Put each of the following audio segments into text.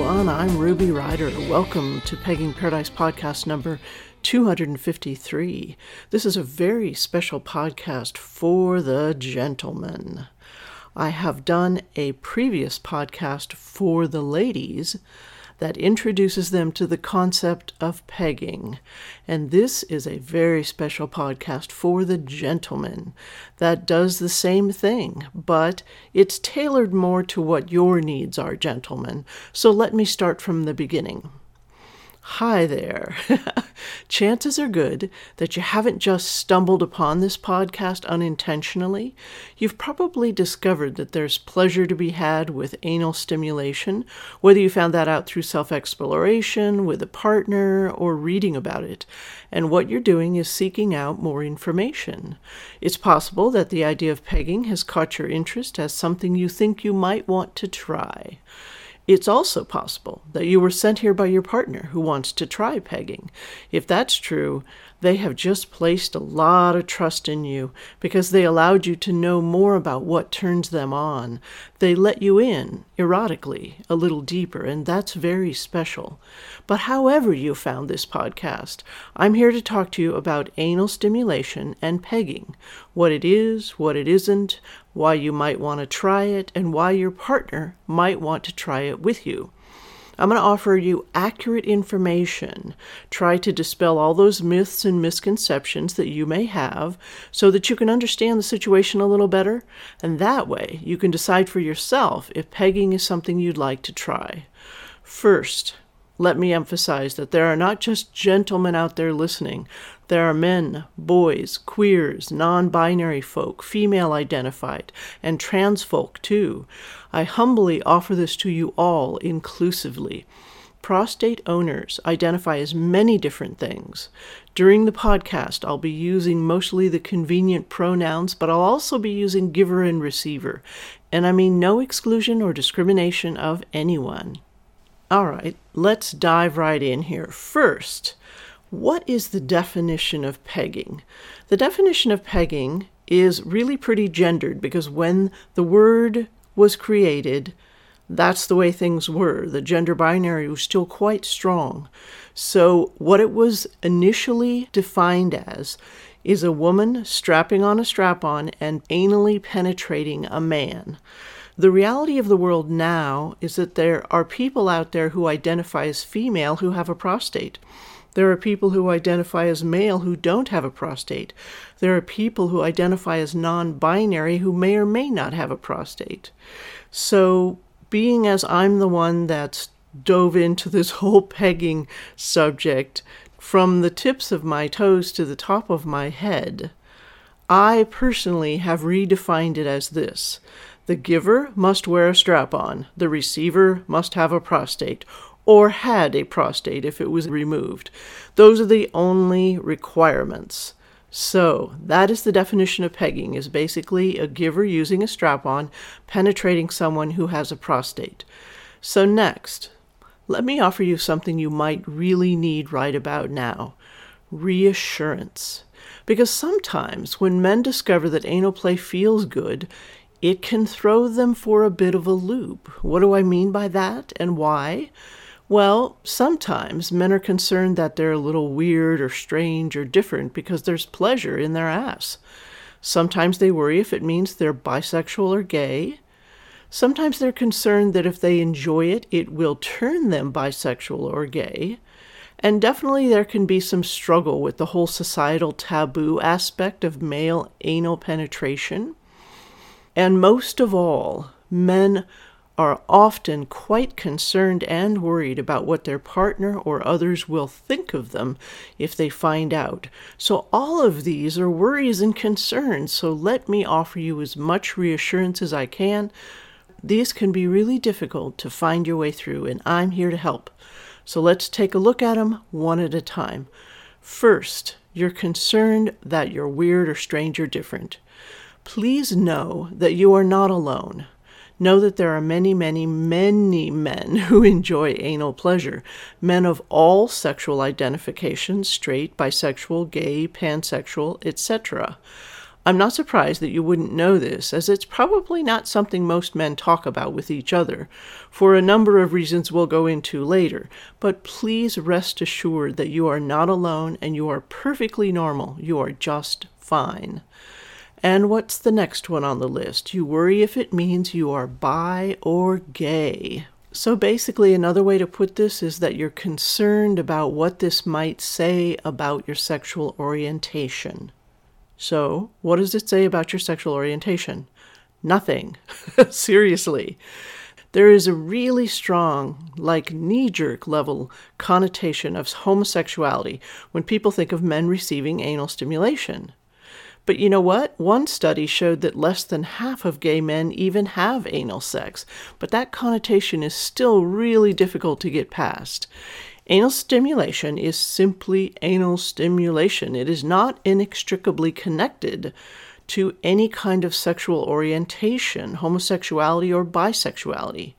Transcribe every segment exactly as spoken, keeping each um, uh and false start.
everyone. I'm Ruby Ryder. Welcome to Pegging Paradise podcast number two hundred fifty-three. This is a very special podcast for the gentlemen. I have done a previous podcast for the ladies that introduces them to the concept of pegging. And this is a very special podcast for the gentlemen that does the same thing, but it's tailored more to what your needs are, gentlemen. So let me start from the beginning. Hi there. Chances are good that you haven't just stumbled upon this podcast unintentionally. You've probably discovered that there's pleasure to be had with anal stimulation, whether you found that out through self-exploration, with a partner, or reading about it. And what you're doing is seeking out more information. It's possible that the idea of pegging has caught your interest as something you think you might want to try. It's also possible that you were sent here by your partner who wants to try pegging. If that's true, they have just placed a lot of trust in you because they allowed you to know more about what turns them on. They let you in, erotically, a little deeper, and that's very special. But however you found this podcast, I'm here to talk to you about anal stimulation and pegging, what it is, what it isn't, why you might want to try it, and why your partner might want to try it with you. I'm going to offer you accurate information, try to dispel all those myths and misconceptions that you may have so that you can understand the situation a little better, and that way you can decide for yourself if pegging is something you'd like to try. First, let me emphasize that there are not just gentlemen out there listening. There are men, boys, queers, non-binary folk, female-identified, and trans folk too. I humbly offer this to you all inclusively. Prostate owners identify as many different things. During the podcast, I'll be using mostly the convenient pronouns, but I'll also be using giver and receiver. And I mean no exclusion or discrimination of anyone. All right, let's dive right in here. First, what is the definition of pegging? The definition of pegging is really pretty gendered because when the word was created, that's the way things were. The gender binary was still quite strong. So what it was initially defined as is a woman strapping on a strap-on and anally penetrating a man. The reality of the world now is that there are people out there who identify as female who have a prostate. There are people who identify as male who don't have a prostate. There are people who identify as non-binary who may or may not have a prostate. So, being as I'm the one that's dove into this whole pegging subject from the tips of my toes to the top of my head, I personally have redefined it as this. The giver must wear a strap-on. The receiver must have a prostate, or had a prostate if it was removed. Those are the only requirements. So, that is the definition of pegging, is basically a giver using a strap-on penetrating someone who has a prostate. So next, let me offer you something you might really need right about now. Reassurance. Because sometimes when men discover that anal play feels good, it can throw them for a bit of a loop. What do I mean by that and why? Well, sometimes men are concerned that they're a little weird or strange or different because there's pleasure in their ass. Sometimes they worry if it means they're bisexual or gay. Sometimes they're concerned that if they enjoy it, it will turn them bisexual or gay. And definitely there can be some struggle with the whole societal taboo aspect of male anal penetration. And most of all, men are often quite concerned and worried about what their partner or others will think of them if they find out. So all of these are worries and concerns, so let me offer you as much reassurance as I can. These can be really difficult to find your way through, and I'm here to help. So let's take a look at them one at a time. First, you're concerned that you're weird or strange or different. Please know that you are not alone. Know that there are many, many, many men who enjoy anal pleasure. Men of all sexual identifications, straight, bisexual, gay, pansexual, et cetera. I'm not surprised that you wouldn't know this, as it's probably not something most men talk about with each other, for a number of reasons we'll go into later. But please rest assured that you are not alone and you are perfectly normal. You are just fine. And what's the next one on the list? You worry if it means you are bi or gay. So basically, another way to put this is that you're concerned about what this might say about your sexual orientation. So, what does it say about your sexual orientation? Nothing. Seriously. There is a really strong, like knee-jerk level connotation of homosexuality when people think of men receiving anal stimulation. But you know what? One study showed that less than half of gay men even have anal sex, but that connotation is still really difficult to get past. Anal stimulation is simply anal stimulation. It is not inextricably connected to any kind of sexual orientation, homosexuality or bisexuality.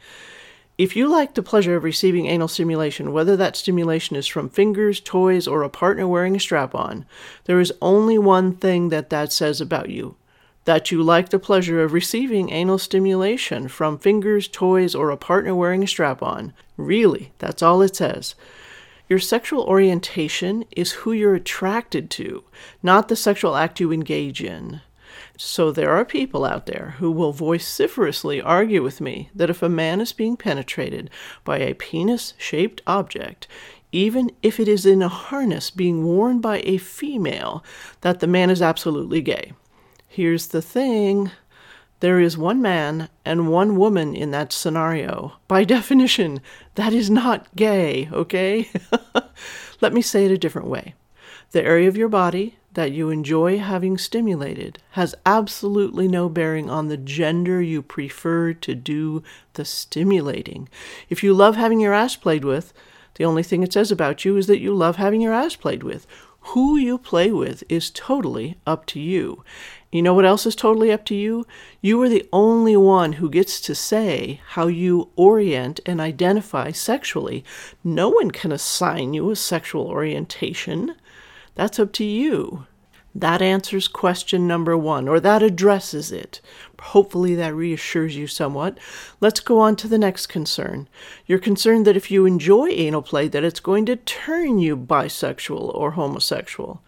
If you like the pleasure of receiving anal stimulation, whether that stimulation is from fingers, toys, or a partner wearing a strap-on, there is only one thing that that says about you: that you like the pleasure of receiving anal stimulation from fingers, toys, or a partner wearing a strap-on. Really, that's all it says. Your sexual orientation is who you're attracted to, not the sexual act you engage in. So there are people out there who will vociferously argue with me that if a man is being penetrated by a penis-shaped object, even if it is in a harness being worn by a female, that the man is absolutely gay. Here's the thing. There is one man and one woman in that scenario. By definition, that is not gay, okay? Let me say it a different way. The area of your body that you enjoy having stimulated has absolutely no bearing on the gender you prefer to do the stimulating. If you love having your ass played with, the only thing it says about you is that you love having your ass played with. Who you play with is totally up to you. You know what else is totally up to you? You are the only one who gets to say how you orient and identify sexually. No one can assign you a sexual orientation. That's up to you. That answers question number one, or that addresses it. Hopefully that reassures you somewhat. Let's go on to the next concern. You're concerned that if you enjoy anal play, that it's going to turn you bisexual or homosexual.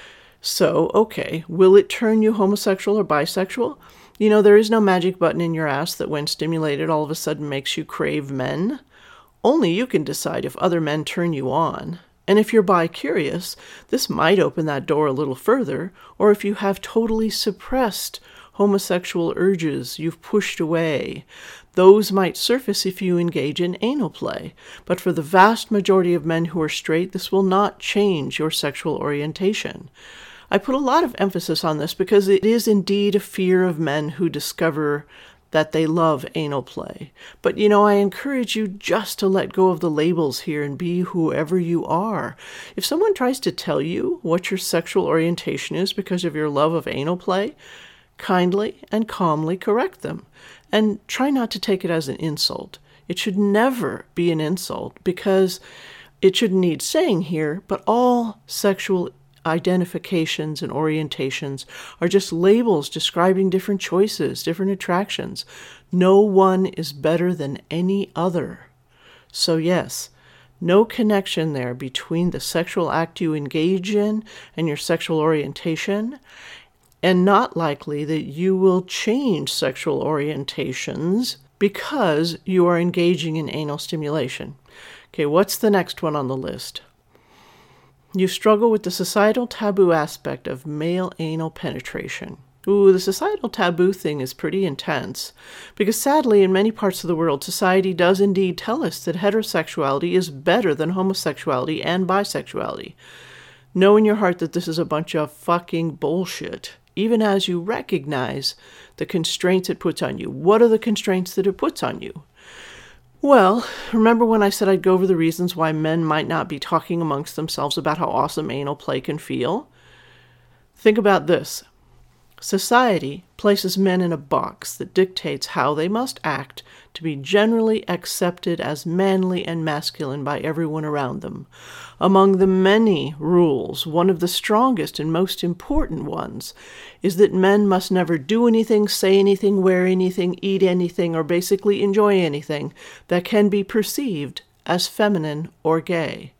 So, okay, will it turn you homosexual or bisexual? You know, there is no magic button in your ass that when stimulated all of a sudden makes you crave men. Only you can decide if other men turn you on. And if you're bi-curious, this might open that door a little further, or if you have totally suppressed homosexual urges you've pushed away, those might surface if you engage in anal play. But for the vast majority of men who are straight, this will not change your sexual orientation. I put a lot of emphasis on this because it is indeed a fear of men who discover that they love anal play. But, you know, I encourage you just to let go of the labels here and be whoever you are. If someone tries to tell you what your sexual orientation is because of your love of anal play, kindly and calmly correct them. And try not to take it as an insult. It should never be an insult because it shouldn't need saying here, but all sexual identifications and orientations are just labels describing different choices, different attractions. No one is better than any other. So yes, no connection there between the sexual act you engage in and your sexual orientation, and not likely that you will change sexual orientations because you are engaging in anal stimulation. Okay, what's the next one on the list? You struggle with the societal taboo aspect of male anal penetration. Ooh, the societal taboo thing is pretty intense, because sadly in many parts of the world, society does indeed tell us that heterosexuality is better than homosexuality and bisexuality. Know in your heart that this is a bunch of fucking bullshit, even as you recognize the constraints it puts on you. What are the constraints that it puts on you? Well, remember when I said I'd go over the reasons why men might not be talking amongst themselves about how awesome anal play can feel? Think about this. Society places men in a box that dictates how they must act to be generally accepted as manly and masculine by everyone around them. Among the many rules, one of the strongest and most important ones is that men must never do anything, say anything, wear anything, eat anything, or basically enjoy anything that can be perceived as feminine or gay.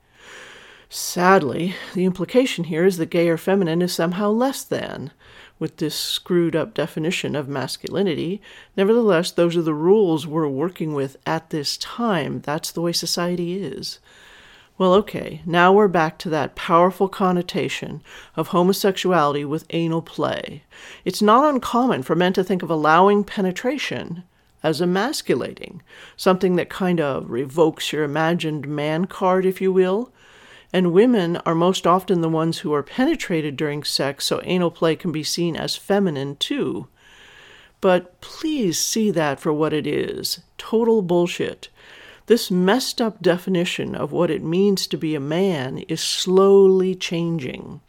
Sadly, the implication here is that gay or feminine is somehow less than. With this screwed up definition of masculinity, nevertheless, those are the rules we're working with at this time. That's the way society is. Well, okay, now we're back to that powerful connotation of homosexuality with anal play. It's not uncommon for men to think of allowing penetration as emasculating, something that kind of revokes your imagined man card, if you will. And women are most often the ones who are penetrated during sex, so anal play can be seen as feminine too. But please see that for what it is. Total bullshit. This messed up definition of what it means to be a man is slowly changing.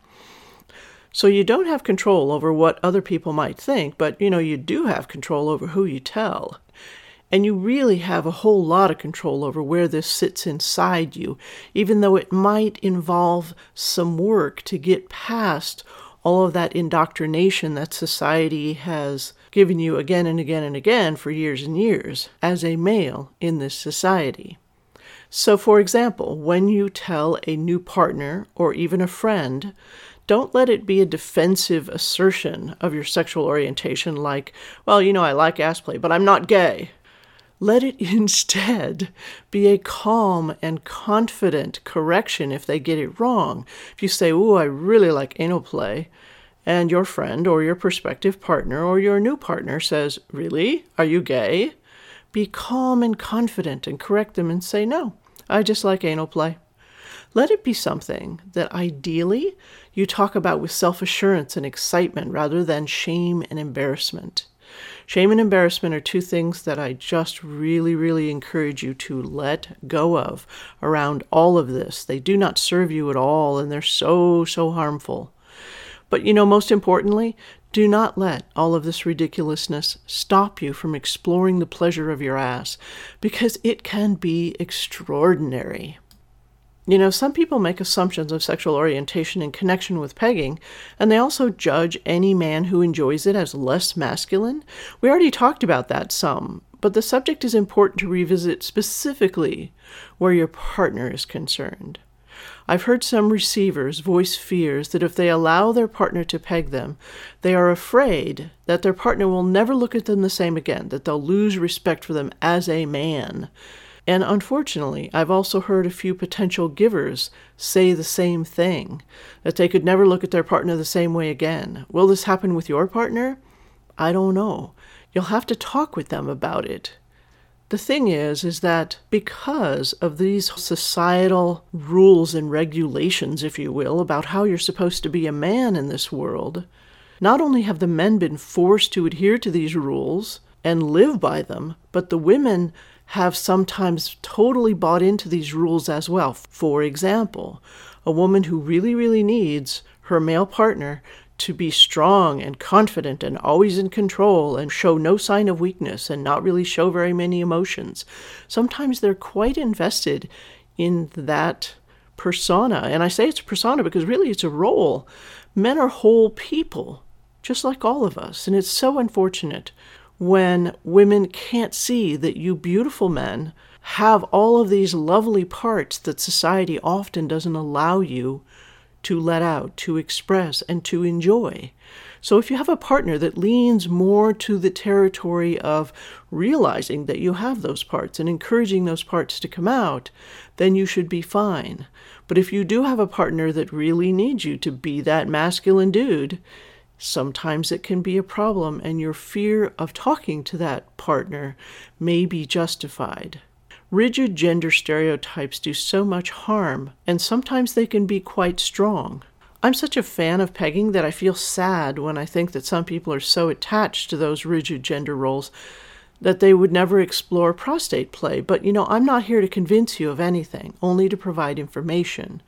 So you don't have control over what other people might think, but you know, you do have control over who you tell. And you really have a whole lot of control over where this sits inside you, even though it might involve some work to get past all of that indoctrination that society has given you again and again and again for years and years as a male in this society. So, for example, when you tell a new partner or even a friend, don't let it be a defensive assertion of your sexual orientation like, well, you know, I like ass play, but I'm not gay. Let it instead be a calm and confident correction if they get it wrong. If you say, ooh, I really like anal play, and your friend or your prospective partner or your new partner says, really? Are you gay? Be calm and confident and correct them and say, no, I just like anal play. Let it be something that ideally you talk about with self-assurance and excitement rather than shame and embarrassment. Shame and embarrassment are two things that I just really, really encourage you to let go of around all of this. They do not serve you at all, and they're so, so harmful. But, you know, most importantly, do not let all of this ridiculousness stop you from exploring the pleasure of your ass, because it can be extraordinary. You know, some people make assumptions of sexual orientation in connection with pegging, and they also judge any man who enjoys it as less masculine. We already talked about that some, but the subject is important to revisit specifically where your partner is concerned. I've heard some receivers voice fears that if they allow their partner to peg them, they are afraid that their partner will never look at them the same again, that they'll lose respect for them as a man. And unfortunately, I've also heard a few potential givers say the same thing, that they could never look at their partner the same way again. Will this happen with your partner? I don't know. You'll have to talk with them about it. The thing is, is that because of these societal rules and regulations, if you will, about how you're supposed to be a man in this world, not only have the men been forced to adhere to these rules and live by them, but the women have sometimes totally bought into these rules as well. For example, a woman who really, really needs her male partner to be strong and confident and always in control and show no sign of weakness and not really show very many emotions. Sometimes they're quite invested in that persona. And I say it's a persona because really it's a role. Men are whole people, just like all of us. And it's so unfortunate when women can't see that you beautiful men have all of these lovely parts that society often doesn't allow you to let out, to express, and to enjoy. So if you have a partner that leans more to the territory of realizing that you have those parts and encouraging those parts to come out, then you should be fine. But if you do have a partner that really needs you to be that masculine dude, sometimes it can be a problem, and your fear of talking to that partner may be justified. Rigid gender stereotypes do so much harm, and sometimes they can be quite strong. I'm such a fan of pegging that I feel sad when I think that some people are so attached to those rigid gender roles that they would never explore prostate play. But, you know, I'm not here to convince you of anything, only to provide information.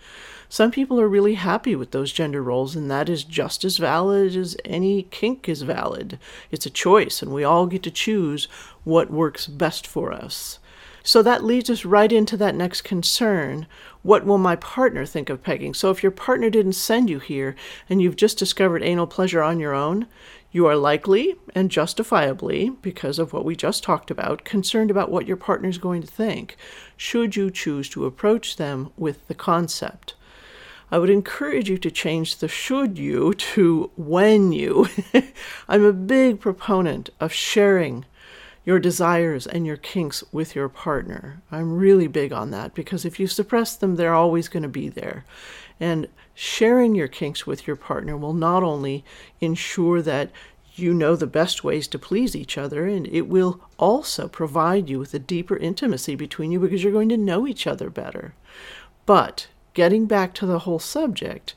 Some people are really happy with those gender roles, and that is just as valid as any kink is valid. It's a choice, and we all get to choose what works best for us. So that leads us right into that next concern. What will my partner think of pegging? So if your partner didn't send you here and you've just discovered anal pleasure on your own, you are likely and justifiably, because of what we just talked about, concerned about what your partner is going to think, should you choose to approach them with the concept. I would encourage you to change the should you to when you. I'm a big proponent of sharing your desires and your kinks with your partner. I'm really big on that, because if you suppress them, they're always going to be there. And sharing your kinks with your partner will not only ensure that you know the best ways to please each other, and it will also provide you with a deeper intimacy between you, because you're going to know each other better. But getting back to the whole subject,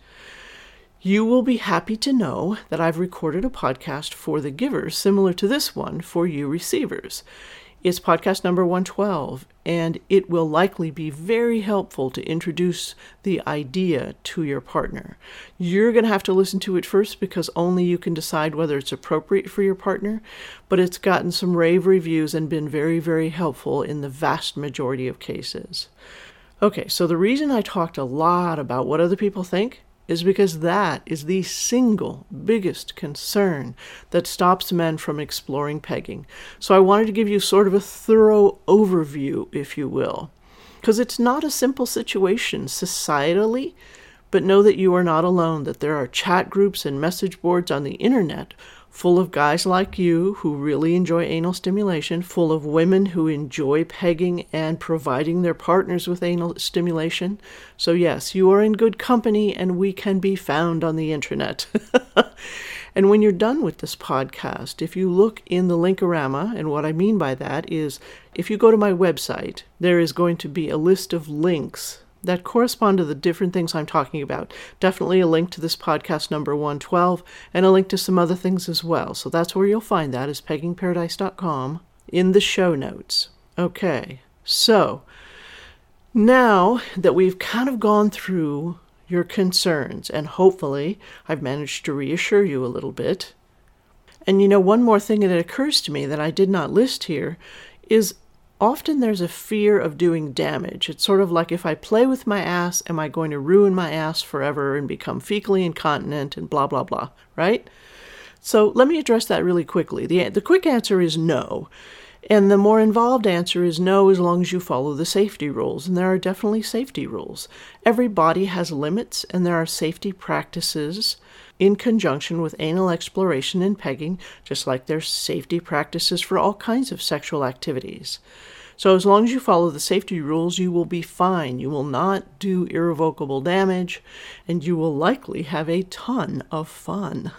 you will be happy to know that I've recorded a podcast for the givers, similar to this one for you receivers. It's podcast number one twelve, and it will likely be very helpful to introduce the idea to your partner. You're going to have to listen to it first, because only you can decide whether it's appropriate for your partner, but it's gotten some rave reviews and been very, very helpful in the vast majority of cases. Okay, so the reason I talked a lot about what other people think is because that is the single biggest concern that stops men from exploring pegging. So I wanted to give you sort of a thorough overview, if you will, because it's not a simple situation societally, but know that you are not alone, that there are chat groups and message boards on the internet full of guys like you who really enjoy anal stimulation, full of women who enjoy pegging and providing their partners with anal stimulation. So yes, you are in good company, and we can be found on the internet. And when you're done with this podcast, if you look in the Linkorama, and what I mean by that is if you go to my website, there is going to be a list of links that correspond to the different things I'm talking about. Definitely a link to this podcast number one twelve, and a link to some other things as well. So that's where you'll find that, is pegging paradise dot com in the show notes. Okay, so now that we've kind of gone through your concerns, and hopefully I've managed to reassure you a little bit. And you know, one more thing that occurs to me that I did not list here is often there's a fear of doing damage. It's sort of like, if I play with my ass, am I going to ruin my ass forever and become fecally incontinent and blah, blah, blah, right? So let me address that really quickly. The, the quick answer is no. And the more involved answer is no, as long as you follow the safety rules. And there are definitely safety rules. Every body has limits, and there are safety practices in conjunction with anal exploration and pegging, just like there's safety practices for all kinds of sexual activities. So as long as you follow the safety rules, you will be fine. You will not do irrevocable damage, and you will likely have a ton of fun.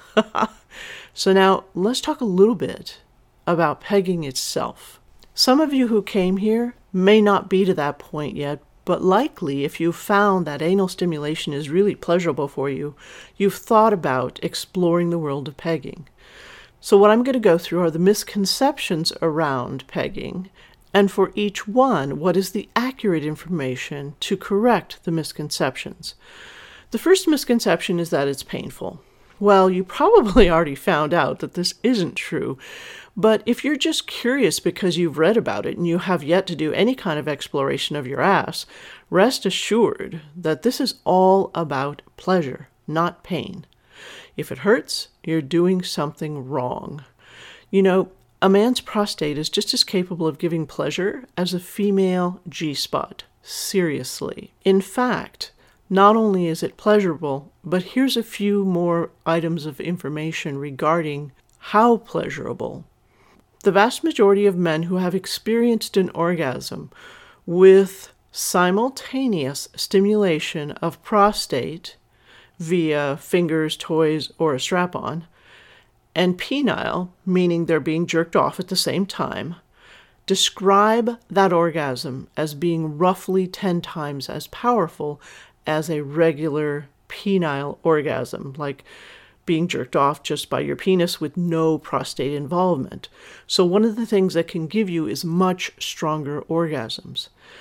So now let's talk a little bit about pegging itself. Some of you who came here may not be to that point yet, but likely if you found that anal stimulation is really pleasurable for you, you've thought about exploring the world of pegging. So what I'm going to go through are the misconceptions around pegging, and for each one, what is the accurate information to correct the misconceptions. The first misconception is that it's painful. Well, you probably already found out that this isn't true, but if you're just curious because you've read about it and you have yet to do any kind of exploration of your ass, rest assured that this is all about pleasure, not pain. If it hurts, you're doing something wrong. You know, a man's prostate is just as capable of giving pleasure as a female G-spot. Seriously. In fact, not only is it pleasurable, but here's a few more items of information regarding how pleasurable. The vast majority of men who have experienced an orgasm with simultaneous stimulation of prostate via fingers, toys, or a strap-on, and penile, meaning they're being jerked off at the same time, describe that orgasm as being roughly ten times as powerful as a regular penile orgasm, like being jerked off just by your penis with no prostate involvement. So one of the things that can give you is much stronger orgasms.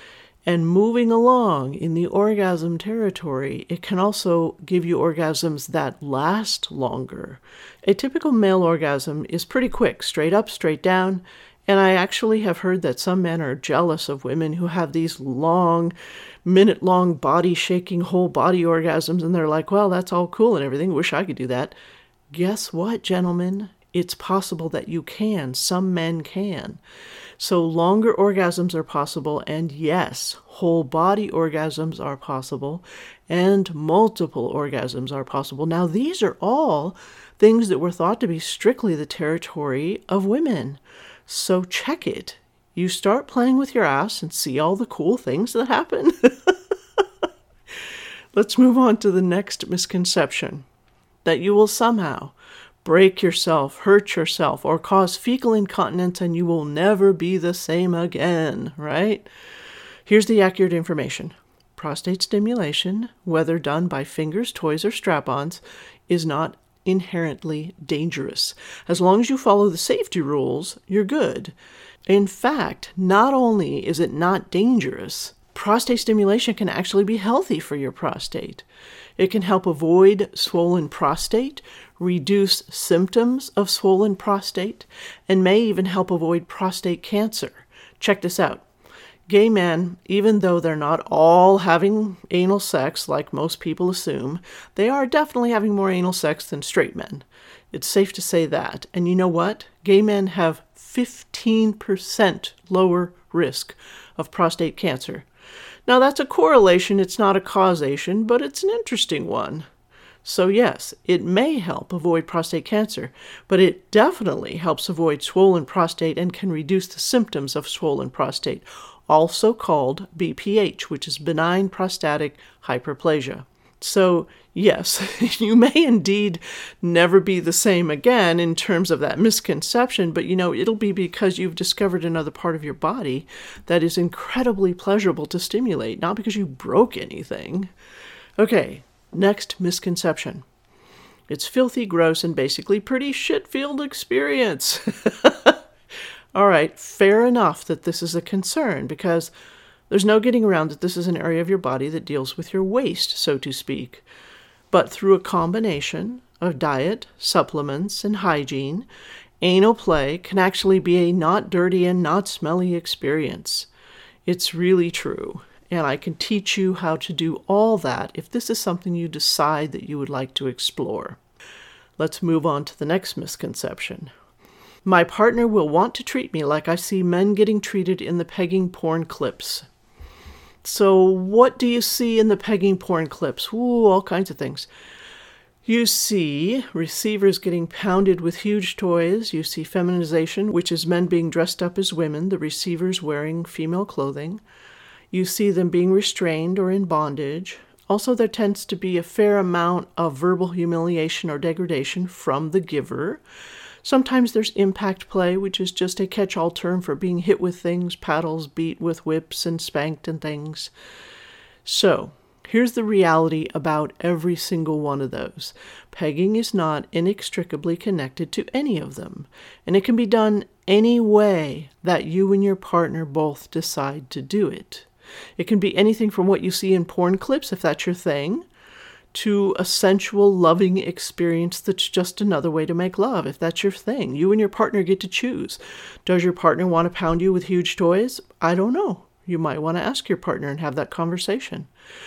And moving along in the orgasm territory, it can also give you orgasms that last longer. A typical male orgasm is pretty quick, straight up, straight down. And I actually have heard that some men are jealous of women who have these long, minute-long body-shaking, whole-body orgasms. And they're like, well, that's all cool and everything. Wish I could do that. Guess what, gentlemen? It's possible that you can. Some men can. So longer orgasms are possible, and yes, whole body orgasms are possible, and multiple orgasms are possible. Now, these are all things that were thought to be strictly the territory of women. So check it. You start playing with your ass and see all the cool things that happen. Let's move on to the next misconception, that you will somehow break yourself, hurt yourself, or cause fecal incontinence, and you will never be the same again, right? Here's the accurate information. Prostate stimulation, whether done by fingers, toys, or strap-ons, is not inherently dangerous. As long as you follow the safety rules, you're good. In fact, not only is it not dangerous, prostate stimulation can actually be healthy for your prostate. It can help avoid swollen prostate, reduce symptoms of swollen prostate, and may even help avoid prostate cancer. Check this out. Gay men, even though they're not all having anal sex like most people assume, they are definitely having more anal sex than straight men. It's safe to say that. And you know what? Gay men have fifteen percent lower risk of prostate cancer. Now, that's a correlation, it's not a causation, but it's an interesting one. So yes, it may help avoid prostate cancer, but it definitely helps avoid swollen prostate and can reduce the symptoms of swollen prostate, also called B P H, which is benign prostatic hyperplasia. So yes, you may indeed never be the same again in terms of that misconception, but you know, it'll be because you've discovered another part of your body that is incredibly pleasurable to stimulate, not because you broke anything. Okay, next misconception. It's filthy, gross, and basically pretty shit-filled experience. All right, fair enough that this is a concern, because there's no getting around that this is an area of your body that deals with your waste, so to speak. But through a combination of diet, supplements, and hygiene, anal play can actually be a not dirty and not smelly experience. It's really true, and I can teach you how to do all that if this is something you decide that you would like to explore. Let's move on to the next misconception. My partner will want to treat me like I see men getting treated in the pegging porn clips. So what do you see in the pegging porn clips? Ooh, all kinds of things. You see receivers getting pounded with huge toys. You see feminization, which is men being dressed up as women, the receivers wearing female clothing. You see them being restrained or in bondage. Also, there tends to be a fair amount of verbal humiliation or degradation from the giver. Sometimes there's impact play, which is just a catch-all term for being hit with things, paddles, beat with whips, and spanked and things. So, here's the reality about every single one of those. Pegging is not inextricably connected to any of them, and it can be done any way that you and your partner both decide to do it. It can be anything from what you see in porn clips, if that's your thing, to a sensual, loving experience that's just another way to make love, if that's your thing. You and your partner get to choose. Does your partner want to pound you with huge toys? I don't know. You might want to ask your partner and have that conversation.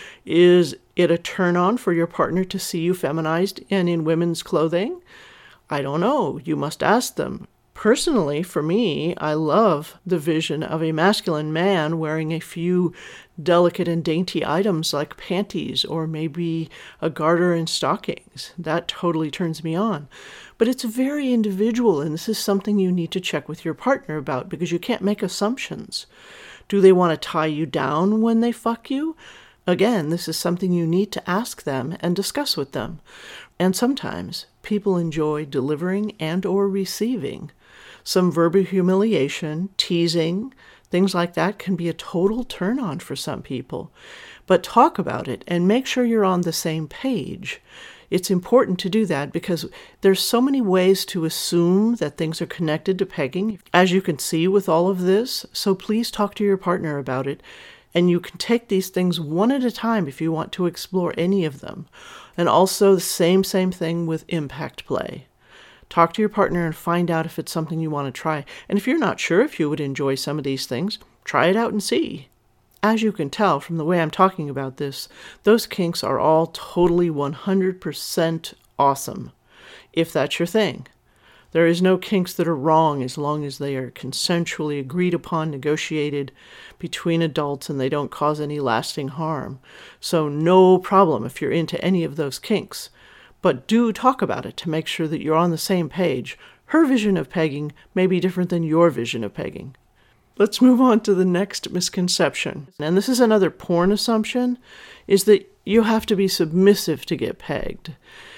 Is it a turn-on for your partner to see you feminized and in women's clothing? I don't know. You must ask them. Personally, for me, I love the vision of a masculine man wearing a few delicate and dainty items like panties or maybe a garter and stockings. That totally turns me on. But it's very individual, and this is something you need to check with your partner about because you can't make assumptions. Do they want to tie you down when they fuck you? Again, this is something you need to ask them and discuss with them. And sometimes people enjoy delivering and or receiving. Some verbal humiliation, teasing, things like that can be a total turn-on for some people. But talk about it and make sure you're on the same page. It's important to do that because there's so many ways to assume that things are connected to pegging, as you can see with all of this. So please talk to your partner about it And you can take these things one at a time if you want to explore any of them. And also the same, same thing with impact play. Talk to your partner and find out if it's something you want to try. And if you're not sure if you would enjoy some of these things, try it out and see. As you can tell from the way I'm talking about this, those kinks are all totally one hundred percent awesome, if that's your thing. There is no kinks that are wrong as long as they are consensually agreed upon, negotiated between adults, and they don't cause any lasting harm. So no problem if you're into any of those kinks. But do talk about it to make sure that you're on the same page. Her vision of pegging may be different than your vision of pegging. Let's move on to the next misconception. And this is another porn assumption, is that you have to be submissive to get pegged.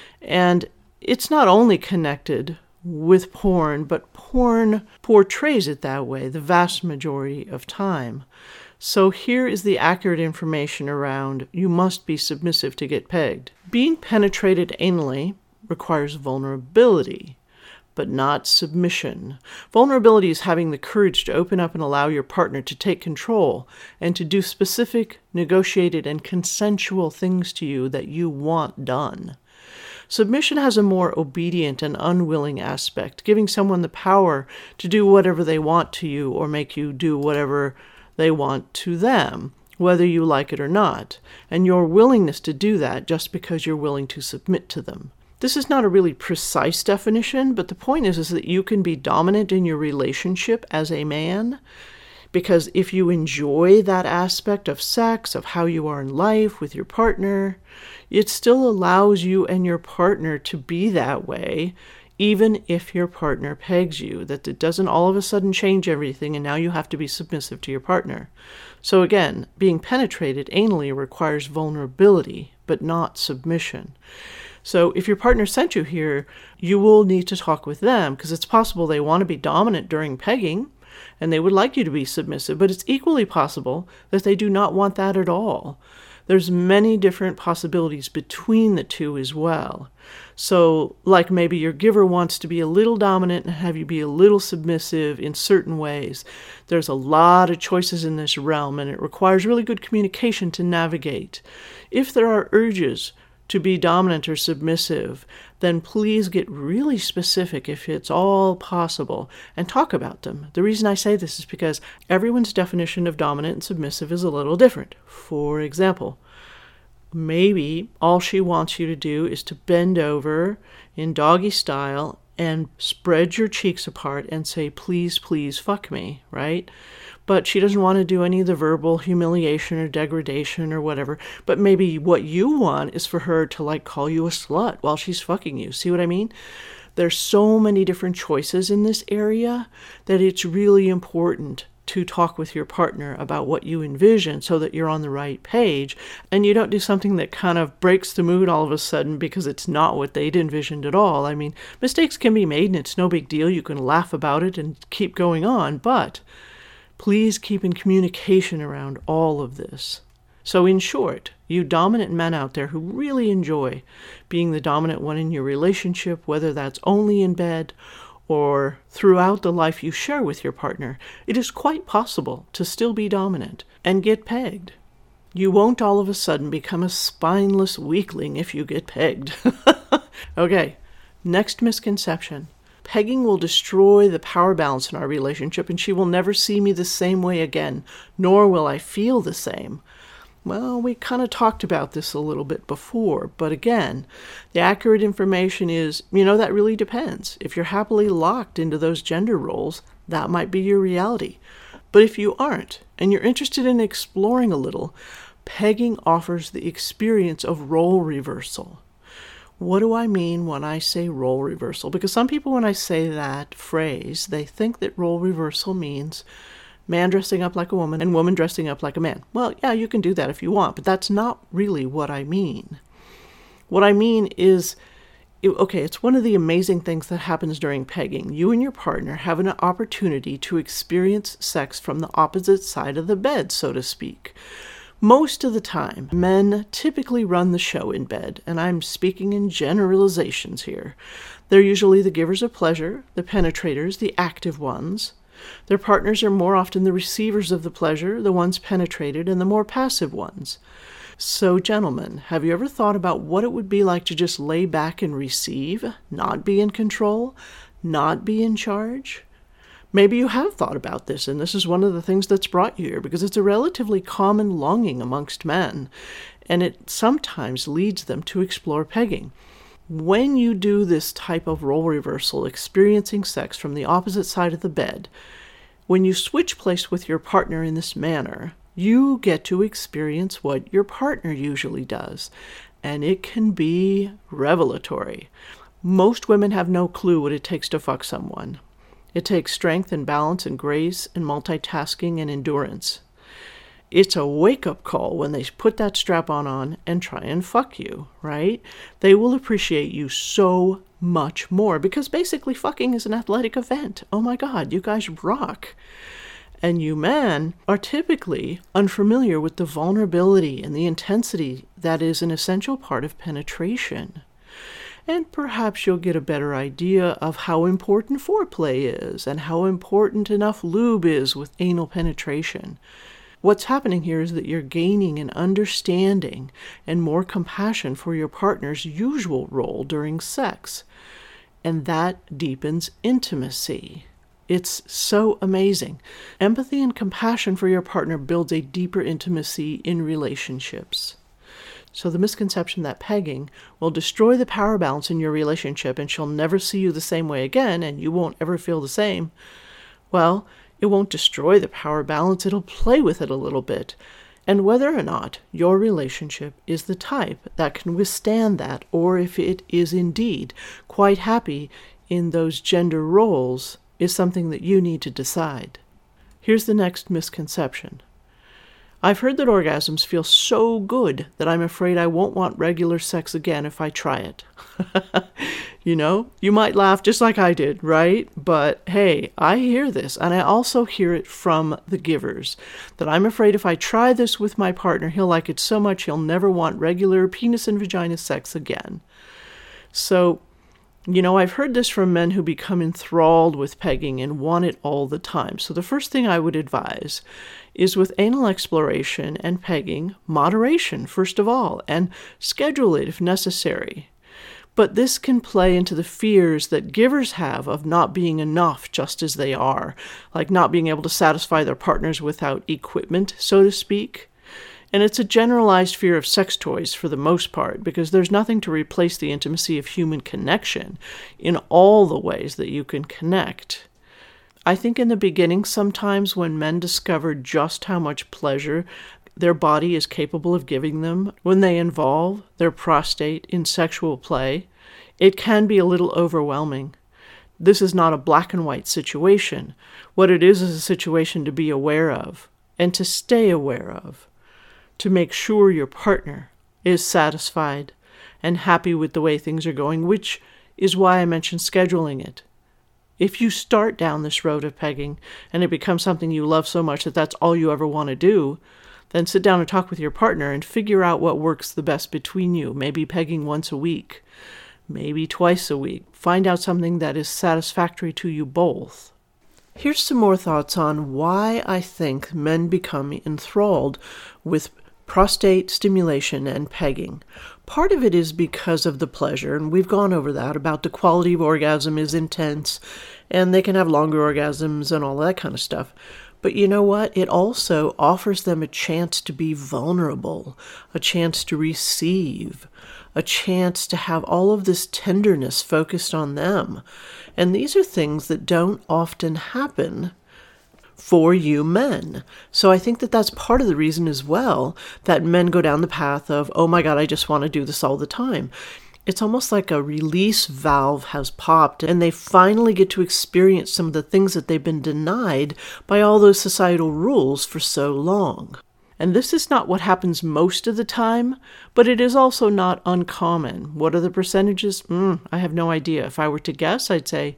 And it's not only connected with porn, but porn portrays it that way the vast majority of time. So here is the accurate information around you must be submissive to get pegged. Being penetrated anally requires vulnerability, but not submission. Vulnerability is having the courage to open up and allow your partner to take control and to do specific, negotiated, and consensual things to you that you want done. Submission has a more obedient and unwilling aspect, giving someone the power to do whatever they want to you or make you do whatever they want to them, whether you like it or not, and your willingness to do that just because you're willing to submit to them. This is not a really precise definition, but the point is, is that you can be dominant in your relationship as a man, because if you enjoy that aspect of sex, of how you are in life with your partner, it still allows you and your partner to be that way, even if your partner pegs you, that it doesn't all of a sudden change everything and now you have to be submissive to your partner. So again, being penetrated anally requires vulnerability, but not submission. So if your partner sent you here, you will need to talk with them, because it's possible they want to be dominant during pegging and they would like you to be submissive, but it's equally possible that they do not want that at all. There's many different possibilities between the two as well. So like maybe your giver wants to be a little dominant and have you be a little submissive in certain ways. There's a lot of choices in this realm, and it requires really good communication to navigate. If there are urges to be dominant or submissive, then please get really specific if it's all possible and talk about them. The reason I say this is because everyone's definition of dominant and submissive is a little different. For example, maybe all she wants you to do is to bend over in doggy style and spread your cheeks apart and say, please, please fuck me, right? But she doesn't want to do any of the verbal humiliation or degradation or whatever. But maybe what you want is for her to like call you a slut while she's fucking you. See what I mean? There's so many different choices in this area that it's really important to talk with your partner about what you envision so that you're on the right page and you don't do something that kind of breaks the mood all of a sudden because it's not what they'd envisioned at all. I mean, mistakes can be made and it's no big deal. You can laugh about it and keep going on, but please keep in communication around all of this. So in short, you dominant men out there who really enjoy being the dominant one in your relationship, whether that's only in bed or throughout the life you share with your partner, it is quite possible to still be dominant and get pegged. You won't all of a sudden become a spineless weakling if you get pegged. Okay, next misconception. Pegging will destroy the power balance in our relationship, and she will never see me the same way again, nor will I feel the same. Well, we kind of talked about this a little bit before, but again, the accurate information is, you know, that really depends. If you're happily locked into those gender roles, that might be your reality. But if you aren't, and you're interested in exploring a little, pegging offers the experience of role reversal. What do I mean when I say role reversal? Because some people, when I say that phrase, they think that role reversal means man dressing up like a woman and woman dressing up like a man. Well, yeah, you can do that if you want, but that's not really what I mean. What I mean is, okay, it's one of the amazing things that happens during pegging. You and your partner have an opportunity to experience sex from the opposite side of the bed, so to speak. Most of the time, men typically run the show in bed, and I'm speaking in generalizations here. They're usually the givers of pleasure, the penetrators, the active ones. Their partners are more often the receivers of the pleasure, the ones penetrated, and the more passive ones. So, gentlemen, have you ever thought about what it would be like to just lay back and receive, not be in control, not be in charge? Maybe you have thought about this, and this is one of the things that's brought you here, because it's a relatively common longing amongst men, and it sometimes leads them to explore pegging. When you do this type of role reversal, experiencing sex from the opposite side of the bed, when you switch place with your partner in this manner, you get to experience what your partner usually does, and it can be revelatory. Most women have no clue what it takes to fuck someone. It takes strength and balance and grace and multitasking and endurance. It's a wake-up call when they put that strap-on on and try and fuck you, right? They will appreciate you so much more because basically fucking is an athletic event. Oh my God, you guys rock. And you men are typically unfamiliar with the vulnerability and the intensity that is an essential part of penetration. And perhaps you'll get a better idea of how important foreplay is and how important enough lube is with anal penetration. What's happening here is that you're gaining an understanding and more compassion for your partner's usual role during sex. And that deepens intimacy. It's so amazing. Empathy and compassion for your partner builds a deeper intimacy in relationships. So the misconception that pegging will destroy the power balance in your relationship and she'll never see you the same way again and you won't ever feel the same, well, it won't destroy the power balance, it'll play with it a little bit. And whether or not your relationship is the type that can withstand that, or if it is indeed quite happy in those gender roles, is something that you need to decide. Here's the next misconception. I've heard that orgasms feel so good that I'm afraid I won't want regular sex again if I try it. You know, you might laugh just like I did, right? But hey, I hear this, and I also hear it from the givers, that I'm afraid if I try this with my partner, he'll like it so much he'll never want regular penis and vagina sex again. So, you know, I've heard this from men who become enthralled with pegging and want it all the time. So the first thing I would advise is with anal exploration and pegging, moderation, first of all, and schedule it if necessary. But this can play into the fears that givers have of not being enough just as they are, like not being able to satisfy their partners without equipment, so to speak. And it's a generalized fear of sex toys for the most part, because there's nothing to replace the intimacy of human connection in all the ways that you can connect. I think in the beginning, sometimes when men discover just how much pleasure their body is capable of giving them when they involve their prostate in sexual play, it can be a little overwhelming. This is not a black and white situation. What it is is a situation to be aware of and to stay aware of, to make sure your partner is satisfied and happy with the way things are going, which is why I mentioned scheduling it. If you start down this road of pegging and it becomes something you love so much that that's all you ever want to do, then sit down and talk with your partner and figure out what works the best between you. Maybe pegging once a week, maybe twice a week. Find out something that is satisfactory to you both. Here's some more thoughts on why I think men become enthralled with prostate stimulation and pegging. Part of it is because of the pleasure, and we've gone over that, about the quality of orgasm is intense, and they can have longer orgasms and all that kind of stuff. But you know what? It also offers them a chance to be vulnerable, a chance to receive, a chance to have all of this tenderness focused on them. And these are things that don't often happen for you men. So I think that that's part of the reason as well that men go down the path of, oh my God, I just want to do this all the time. It's almost like a release valve has popped and they finally get to experience some of the things that they've been denied by all those societal rules for so long. And this is not what happens most of the time, but it is also not uncommon. What are the percentages? Mm, I have no idea. If I were to guess, I'd say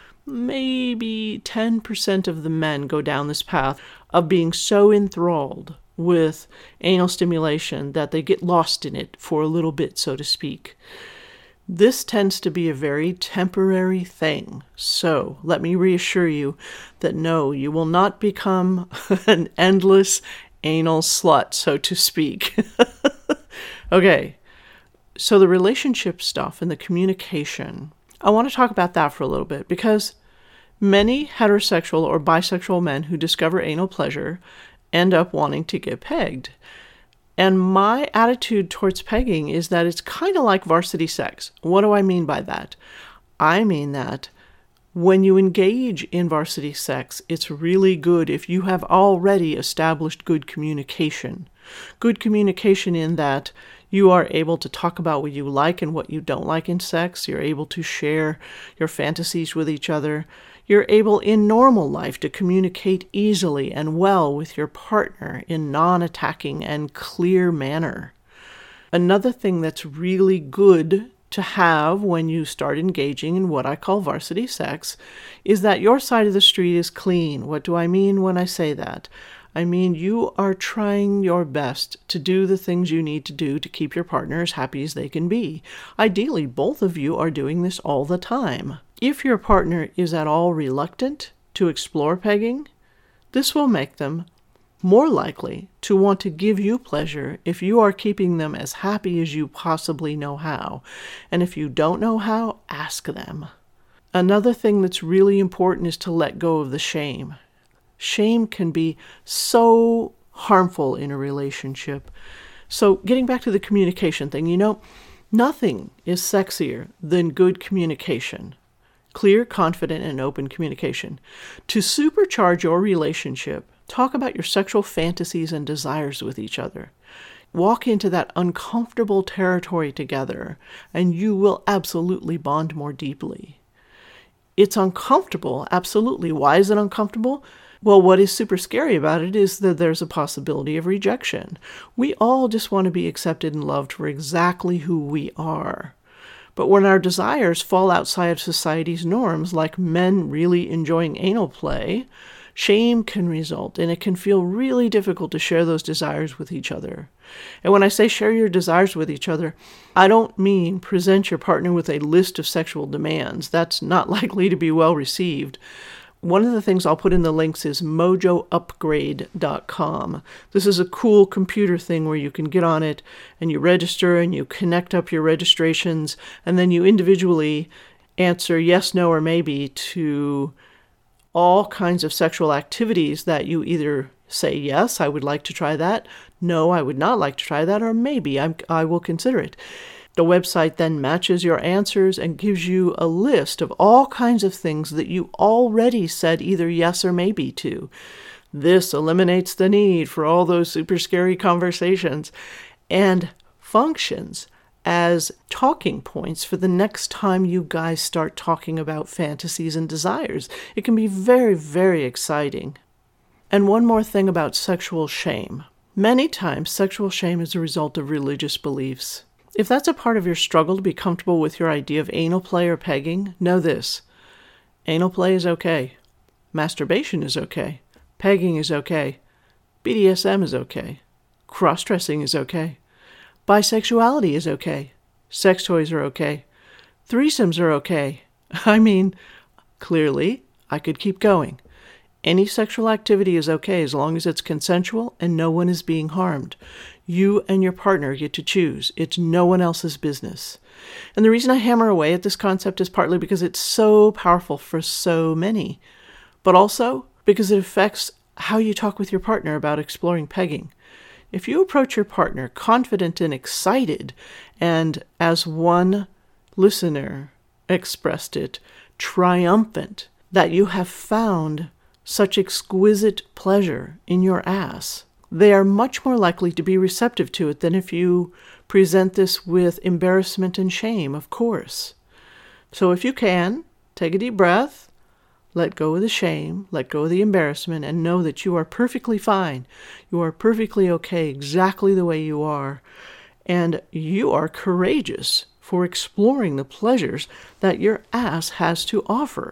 maybe ten percent of the men go down this path of being so enthralled with anal stimulation that they get lost in it for a little bit, so to speak. This tends to be a very temporary thing. So let me reassure you that no, you will not become an endless anal slut, so to speak. Okay, so the relationship stuff and the communication, I want to talk about that for a little bit, because many heterosexual or bisexual men who discover anal pleasure end up wanting to get pegged. And my attitude towards pegging is that it's kind of like varsity sex. What do I mean by that? I mean that when you engage in varsity sex, it's really good if you have already established good communication. Good communication in that you are able to talk about what you like and what you don't like in sex. You're able to share your fantasies with each other. You're able in normal life to communicate easily and well with your partner in non-attacking and clear manner. Another thing that's really good to have when you start engaging in what I call varsity sex is that your side of the street is clean. What do I mean when I say that? I mean, you are trying your best to do the things you need to do to keep your partner as happy as they can be. Ideally, both of you are doing this all the time. If your partner is at all reluctant to explore pegging, this will make them more likely to want to give you pleasure if you are keeping them as happy as you possibly know how. And if you don't know how, ask them. Another thing that's really important is to let go of the shame. Shame can be so harmful in a relationship. So getting back to the communication thing, you know, nothing is sexier than good communication. Clear, confident, and open communication. To supercharge your relationship, talk about your sexual fantasies and desires with each other. Walk into that uncomfortable territory together, and you will absolutely bond more deeply. It's uncomfortable, absolutely. Why is it uncomfortable? Well, what is super scary about it is that there's a possibility of rejection. We all just want to be accepted and loved for exactly who we are. But when our desires fall outside of society's norms, like men really enjoying anal play, shame can result, and it can feel really difficult to share those desires with each other. And when I say share your desires with each other, I don't mean present your partner with a list of sexual demands. That's not likely to be well received. One of the things I'll put in the links is mojo upgrade dot com. This is a cool computer thing where you can get on it and you register and you connect up your registrations, and then you individually answer yes, no, or maybe to all kinds of sexual activities that you either say, yes, I would like to try that, no, I would not like to try that, or maybe I'm, I will consider it. The website then matches your answers and gives you a list of all kinds of things that you already said either yes or maybe to. This eliminates the need for all those super scary conversations and functions as talking points for the next time you guys start talking about fantasies and desires. It can be very, very exciting. And one more thing about sexual shame. Many times, sexual shame is a result of religious beliefs. If that's a part of your struggle to be comfortable with your idea of anal play or pegging, know this. Anal play is okay. Masturbation is okay. Pegging is okay. B D S M is okay. Cross-dressing is okay. Bisexuality is okay. Sex toys are okay. Threesomes are okay. I mean, clearly, I could keep going. Any sexual activity is okay as long as it's consensual and no one is being harmed. You and your partner get to choose. It's no one else's business. And the reason I hammer away at this concept is partly because it's so powerful for so many, but also because it affects how you talk with your partner about exploring pegging. If you approach your partner confident and excited, and as one listener expressed it, triumphant, that you have found such exquisite pleasure in your ass, they are much more likely to be receptive to it than if you present this with embarrassment and shame, of course. So if you can, take a deep breath, let go of the shame, let go of the embarrassment, and know that you are perfectly fine. You are perfectly okay exactly the way you are. And you are courageous for exploring the pleasures that your ass has to offer.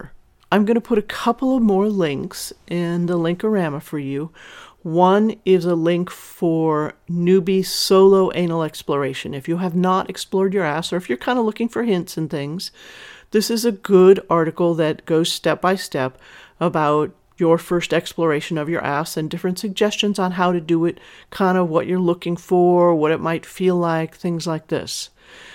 I'm going to put a couple of more links in the Linkorama for you. One is a link for newbie solo anal exploration. If you have not explored your ass, or if you're kind of looking for hints and things, this is a good article that goes step by step about your first exploration of your ass and different suggestions on how to do it, kind of what you're looking for, what it might feel like, things like this.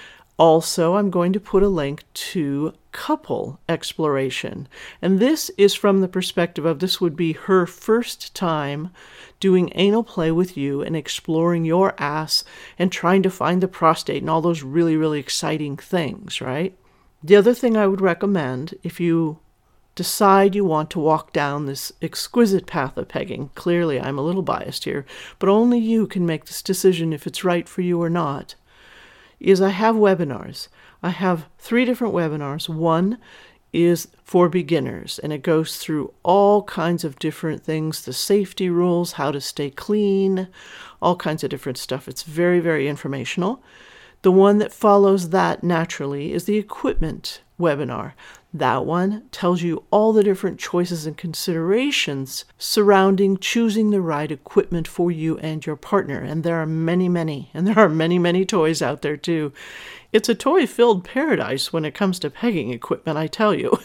Also, I'm going to put a link to couple exploration. And this is from the perspective of this would be her first time doing anal play with you and exploring your ass and trying to find the prostate and all those really, really exciting things, right? The other thing I would recommend, if you decide you want to walk down this exquisite path of pegging, clearly I'm a little biased here, but only you can make this decision if it's right for you or not, is I have webinars. I have three different webinars. One is for beginners, and it goes through all kinds of different things, the safety rules, how to stay clean, all kinds of different stuff. It's very, very informational. The one that follows that naturally is the equipment webinar. That one tells you all the different choices and considerations surrounding choosing the right equipment for you and your partner. And there are many, many, and there are many, many toys out there too. It's a toy-filled paradise when it comes to pegging equipment, I tell you.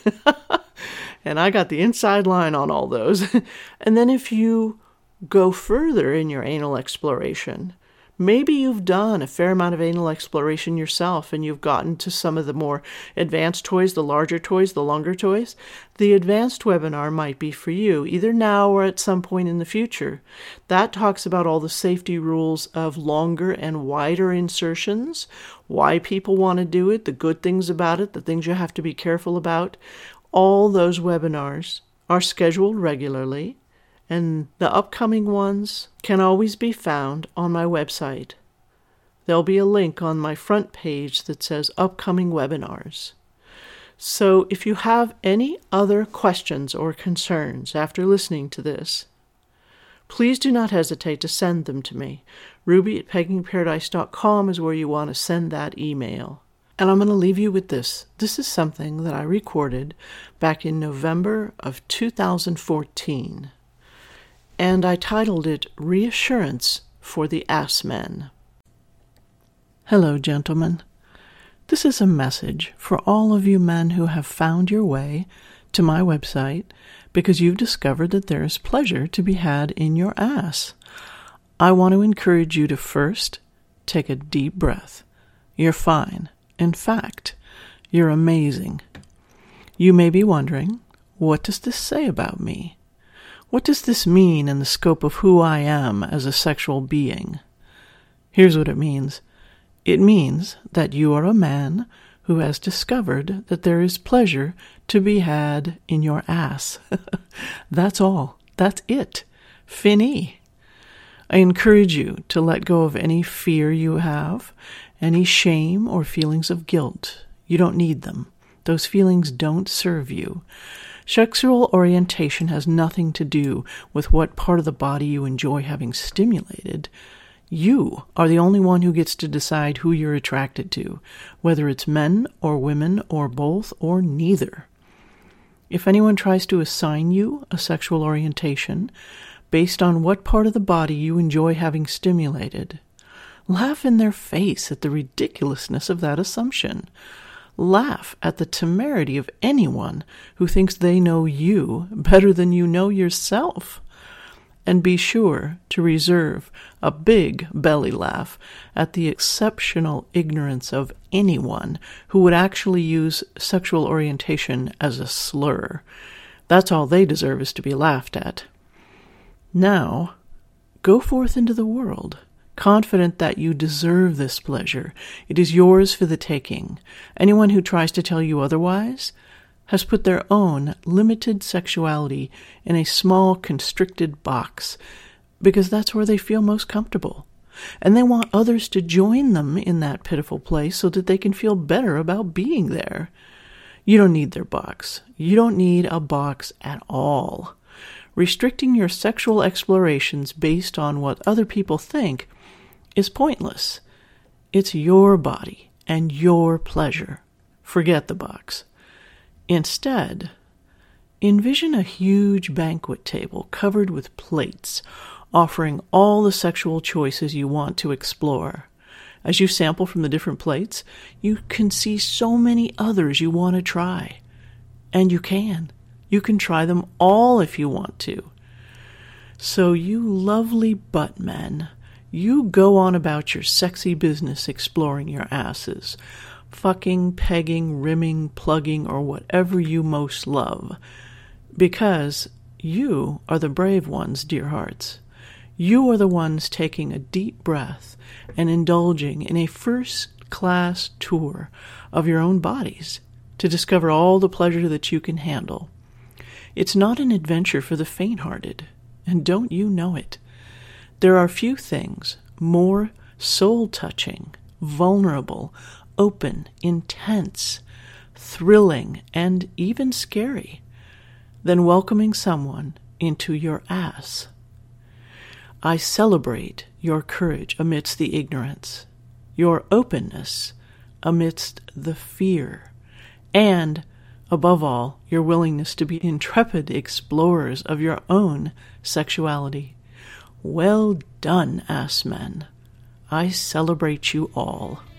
And I got the inside line on all those. And then if you go further in your anal exploration, maybe you've done a fair amount of anal exploration yourself and you've gotten to some of the more advanced toys, the larger toys, the longer toys. The advanced webinar might be for you, either now or at some point in the future. That talks about all the safety rules of longer and wider insertions, why people want to do it, the good things about it, the things you have to be careful about. All those webinars are scheduled regularly. And the upcoming ones can always be found on my website. There'll be a link on my front page that says upcoming webinars. So if you have any other questions or concerns after listening to this, please do not hesitate to send them to me. Ruby at pegging paradise dot com is where you want to send that email. And I'm going to leave you with this. This is something that I recorded back in November of two thousand fourteen. And I titled it Reassurance for the Ass Men. Hello, gentlemen. This is a message for all of you men who have found your way to my website because you've discovered that there is pleasure to be had in your ass. I want to encourage you to first take a deep breath. You're fine. In fact, you're amazing. You may be wondering, what does this say about me? What does this mean in the scope of who I am as a sexual being? Here's what it means. It means that you are a man who has discovered that there is pleasure to be had in your ass. That's all. That's it. Fini. I encourage you to let go of any fear you have, any shame or feelings of guilt. You don't need them. Those feelings don't serve you. Sexual orientation has nothing to do with what part of the body you enjoy having stimulated. You are the only one who gets to decide who you're attracted to, whether it's men or women or both or neither. If anyone tries to assign you a sexual orientation based on what part of the body you enjoy having stimulated, laugh in their face at the ridiculousness of that assumption. Laugh at the temerity of anyone who thinks they know you better than you know yourself. And be sure to reserve a big belly laugh at the exceptional ignorance of anyone who would actually use sexual orientation as a slur. That's all they deserve, is to be laughed at. Now, go forth into the world, confident that you deserve this pleasure. It is yours for the taking. Anyone who tries to tell you otherwise has put their own limited sexuality in a small, constricted box, because that's where they feel most comfortable. And they want others to join them in that pitiful place so that they can feel better about being there. You don't need their box. You don't need a box at all. Restricting your sexual explorations based on what other people think is pointless. It's your body and your pleasure. Forget the box. Instead, Envision a huge banquet table covered with plates, offering all the sexual choices you want to explore. As you sample from the different plates, you can see so many others you want to try. And you can. You can try them all if you want to. So you lovely butt men, you go on about your sexy business exploring your asses, fucking, pegging, rimming, plugging, or whatever you most love. Because you are the brave ones, dear hearts. You are the ones taking a deep breath and indulging in a first-class tour of your own bodies to discover all the pleasure that you can handle. It's not an adventure for the faint-hearted, and don't you know it? There are few things more soul-touching, vulnerable, open, intense, thrilling, and even scary than welcoming someone into your ass. I celebrate your courage amidst the ignorance, your openness amidst the fear, and, above all, your willingness to be intrepid explorers of your own sexuality. Well done, ass men. I celebrate you all.